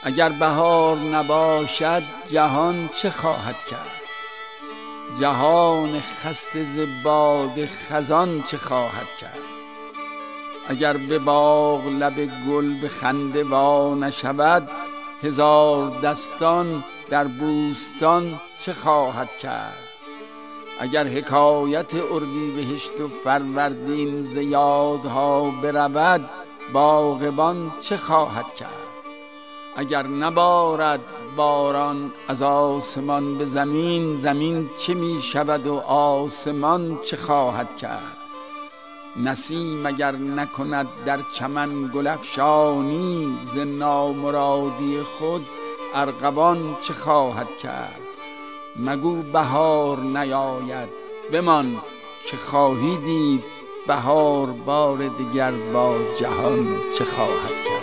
اگر بهار نباشد جهان چه خواهد کرد؟ جهان خسته ز باد خزان چه خواهد کرد؟ اگر به باغ لب گل به خنده وا نشود، هزار دستان در بوستان چه خواهد کرد؟ اگر حکایت اردیبهشت و فروردین ز یادها برود، باغبان چه خواهد کرد؟ اگر نبارد باران از آسمان به زمین، زمین چه می شود و آسمان چه خواهد کرد؟ نسیم اگر نکند در چمن گل افشانی، ز نامرادی خود ارغوان چه خواهد کرد؟ مگو بهار نیاید، بمان که خواهی دید بهار بار دیگر با جهان چه خواهد کرد؟